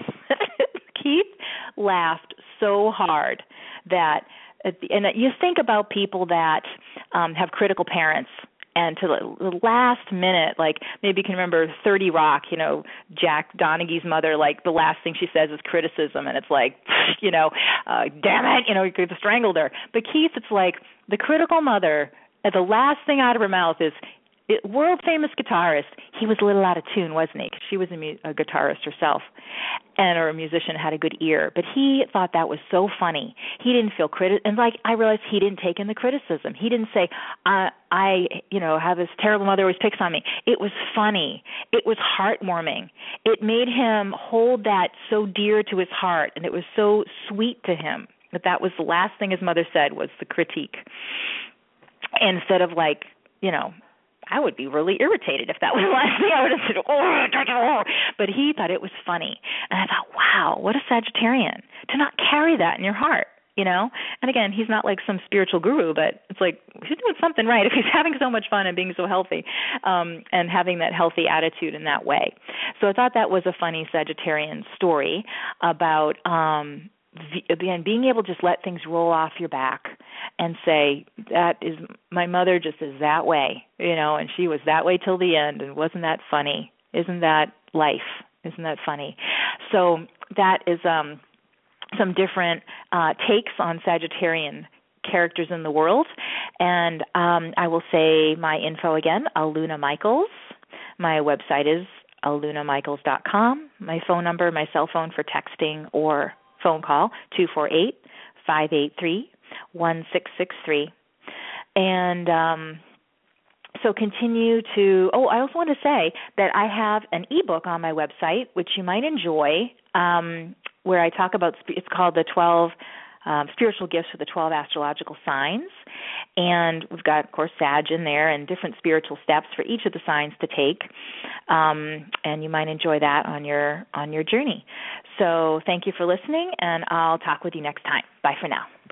[SPEAKER 2] Keith laughed so hard that, and you think about people that um, have critical parents, And to the last minute, like maybe you can remember thirty Rock, you know, Jack Donaghy's mother, like the last thing she says is criticism, and it's like, you know, uh, damn it, you know, you could have strangled her. But Keith, it's like the critical mother, the last thing out of her mouth is, it, world-famous guitarist, he was a little out of tune, wasn't he? Because she was a, mu- a guitarist herself, and or a musician, had a good ear. But he thought that was so funny. He didn't feel criti- and like I realized he didn't take in the criticism. He didn't say, I, I, you know, have this terrible mother always picks on me. It was funny. It was heartwarming. It made him hold that so dear to his heart, and it was so sweet to him that that was the last thing his mother said was the critique. Instead of like, you know, I would be really irritated if that was the last thing I would have said, oh, but he thought it was funny. And I thought, wow, what a Sagittarian to not carry that in your heart, you know? And again, he's not like some spiritual guru, but it's like he's doing something right if he's having so much fun and being so healthy um, and having that healthy attitude in that way. So I thought that was a funny Sagittarian story about um, again, being able to just let things roll off your back and say, that is, my mother just is that way, you know, and she was that way till the end, and wasn't that funny? Isn't that life? Isn't that funny? So that is um, some different uh, takes on Sagittarian characters in the world. And um, I will say my info again, Aluna Michaels. My website is aluna michaels dot com. My phone number, my cell phone for texting or phone call, two four eight, five eight three, one six six three. And um, so continue to, oh, I also want to say that I have an ebook on my website, which you might enjoy, um, where I talk about, it's called the twelve um, Spiritual Gifts for the twelve Astrological Signs. And we've got, of course, Sag in there and different spiritual steps for each of the signs to take. Um, and you might enjoy that on your on your journey. So thank you for listening, and I'll talk with you next time. Bye for now.